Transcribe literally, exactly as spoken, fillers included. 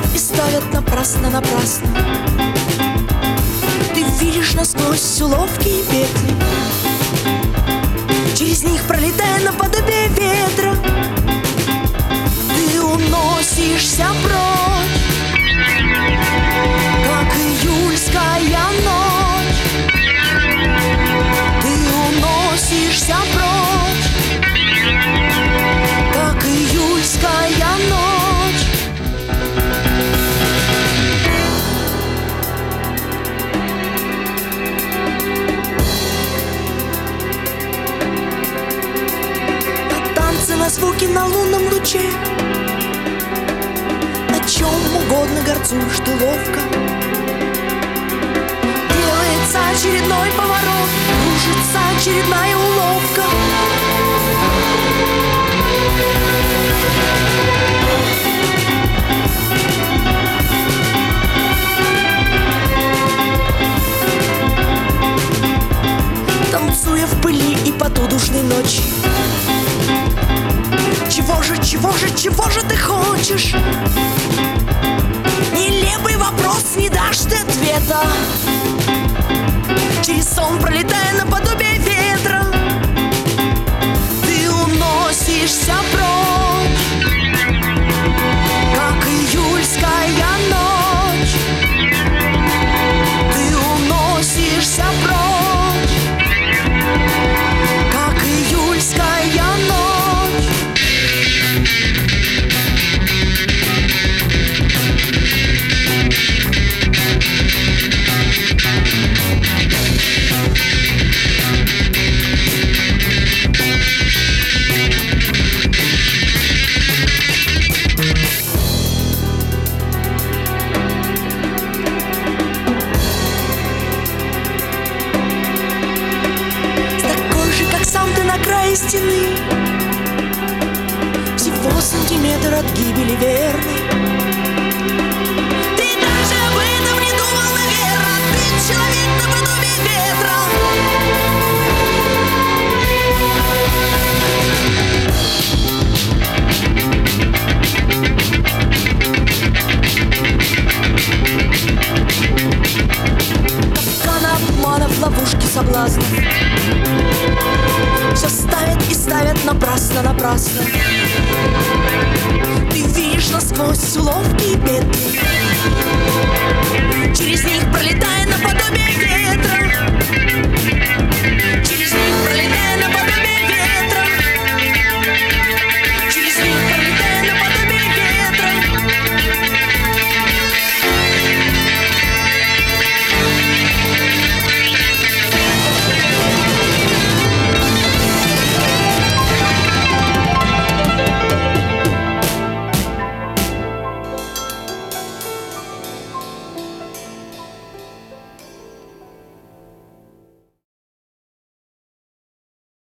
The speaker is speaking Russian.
и ставят напрасно-напрасно. Ты видишь насквозь уловки и петли, через них пролетая наподобие ветра. Ты уносишься прочь, как июльская ночь. Ты уносишься прочь, как июльская ночь. На танцы, на звуки, на лунном луче, о чем угодно горцуешь ты ловко. Делается очередной поворот, кружится очередная уловка. Танцуя в пыли и поту душной ночи, чего же, чего же, чего же ты хочешь? Нелепый вопрос, не дашь ты ответа. Через сон, пролетая наподобие ветра, ты уносишься прочь, как июльская ночь. Ты уносишься прочь, как июльская ночь. На крае стены, всего сантиметр от гибели верной.